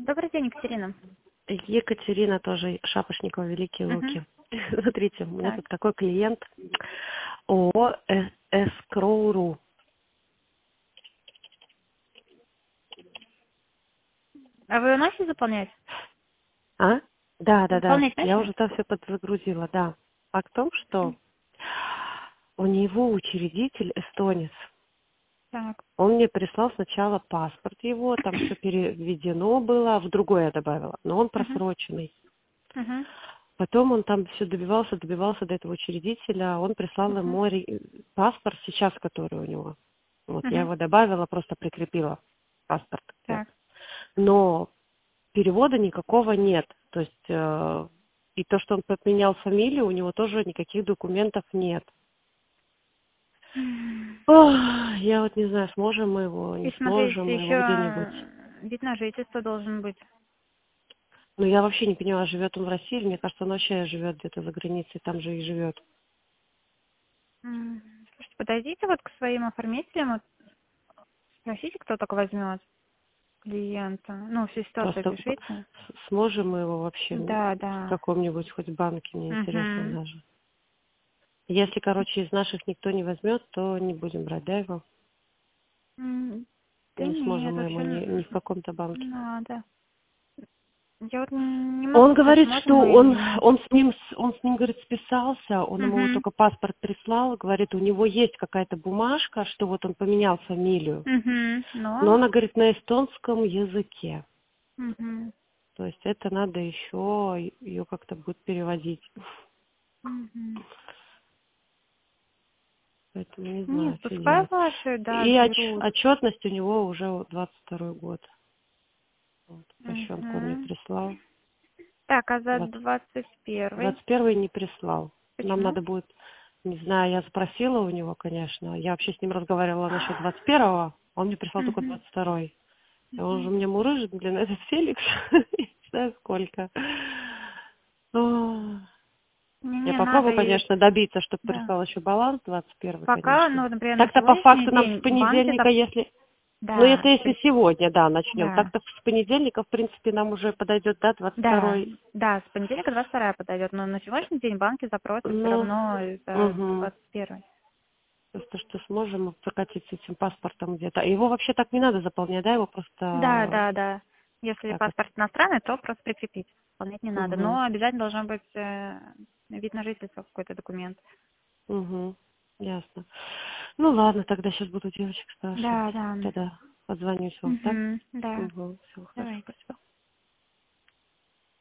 Добрый день, Екатерина. Екатерина тоже, Шапошникова, Великие Мгм. Луки. Смотрите, у меня Так. тут такой клиент ООО «Эскроу.ру». А вы начали заполнять? А? Да. Заполнять Я начали? уже там все подзагрузила, да. Факт в том, что у него учредитель эстонец. Так. Он мне прислал сначала паспорт его, там все переведено было, в другой я добавила, но он Мгм. просроченный. Мгм. Потом он там все добивался до этого учредителя. Он прислал Мгм. ему паспорт сейчас, который у него. Вот, я Мгм. его добавила, просто прикрепила паспорт. Так. Но перевода никакого нет. То есть и то, что он поменял фамилию, у него тоже никаких документов нет. Ох, я вот не знаю, сможем мы его, И не сможем смотрите, мы его где-нибудь. еще вид на жительство должен быть. Но я вообще не поняла, живет он в России, или, мне кажется, он вообще живет где-то за границей, там же и живет. Слушайте, подойдите вот к своим оформителям, вот, спросите, кто так возьмет клиента. Ну, всю ситуацию Просто опишите. сможем мы его вообще Да, в да. каком-нибудь хоть банке, мне интересно Угу. даже. Если, короче, из наших никто не возьмет, то не будем брать, да, его? Да Не сможем нет, мы его вообще ни в каком-то банке. надо. Я вот не могу Он сказать, говорит, можем что мы или нет. он с ним, говорит, списался, он ему вот Угу. только паспорт прислал, говорит, у него есть какая-то бумажка, что вот он поменял фамилию, Угу. но Но. она, говорит, на эстонском языке. Угу. То есть это надо еще ее как-то будет переводить. Угу. Поэтому не знаю, Нет, что пускай делать. ваши, да, И берут. отчетность у него уже 22 год. Вот, тащенку он мне Угу. прислал. Так, а за 20 21-й? 21 не прислал. Нам Почему? надо будет, не знаю, я спросила у него, конечно. Я вообще с ним разговаривала насчет 21-го. Он мне прислал только Угу. 22-й. И он Угу. же мне мурыжит, блин, этот Феликс. Не знаю сколько. О. Я Не надо, попробую, конечно, добиться, чтобы да. прислал еще баланс 21, Пока, конечно. ну, например, на Так-то по сегодняшний факту нам с день банки, понедельника, если ну, да, если сегодня, да, начнем. да, Так-то с понедельника, в принципе, нам уже подойдет, да, 22. да, да, с понедельника 22 подойдет, но на сегодняшний день банки запросят все Ну, равно за угу. 21. Просто что сможем мы прокатить с этим паспортом где-то. А его вообще так не надо заполнять, да, его Да, просто да, да. Если так вот. паспорт иностранный, то просто прикрепить. Выполнять не надо. Угу. Но обязательно должен быть вид на жительство, какой-то документ. Угу. Ясно. Ну ладно, тогда сейчас буду девочек спрашивать. Да, да. Тогда позвонюсь вам, да? Угу, да. Угу. Все хорошо. Давайте. Спасибо.